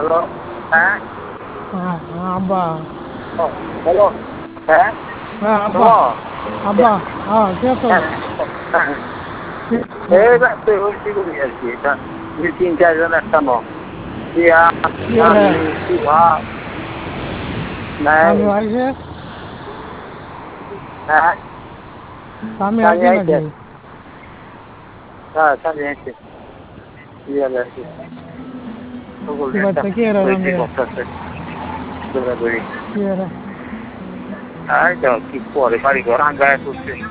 Hello, হ্যাঁ, হ্যাঁ, আব্বা। হ্যালো, হ্যাঁ, হ্যাঁ আব্বা, হ্যালো, আব্বা। হ্যাঁ কে তো? হ্যাঁ, হ্যাঁ, এই ব্যস্ত হয়েছি করি আর কি, এটা দুই তিন চারজন একটা নয়, দিয়া, কি রে? আমি, সুভাষ, নাই, স্বামী আইছে? হ্যাঁ, স্বামী স্বামী আইছে আইছে, নাকি? হ্যাঁ, স্বামী আইছে, দিয়া লাগছে, সকল কি একটা বাচ্চা কি রে হয়েছে রান্ধে? করতেছে, দৌড়াদৌড়ি, কি রে? এই তো কি পরে বাড়ি ঘর আঙ্গায় করছে,